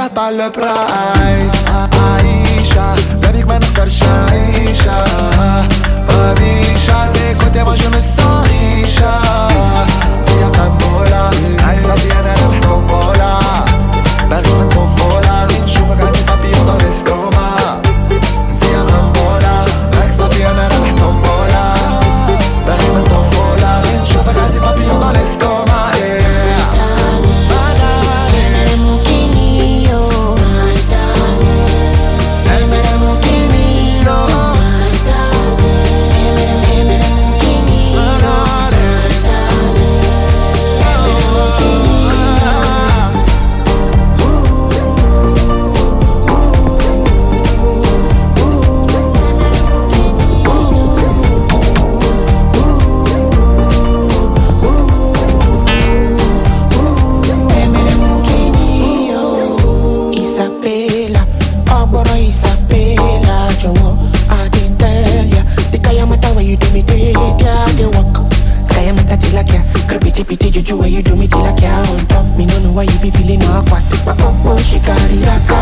قطع البرايس عايشة بابيك ما نقدرش عيشة وبيشة تيكوتي ما جمس عيشة زي قنبلة عايزة في انا الحطومبولة باغي من طفولة غير نشوفك عندي بابيون dans l'estomac زي قنبلة عايزة في انا الحطومبولة باغي من طفولة غير نشوفك عندي بابيون dans l'estomac Juju, where you do me till I can't on top. Me no know why you be feeling awkward. My up, she carry that car.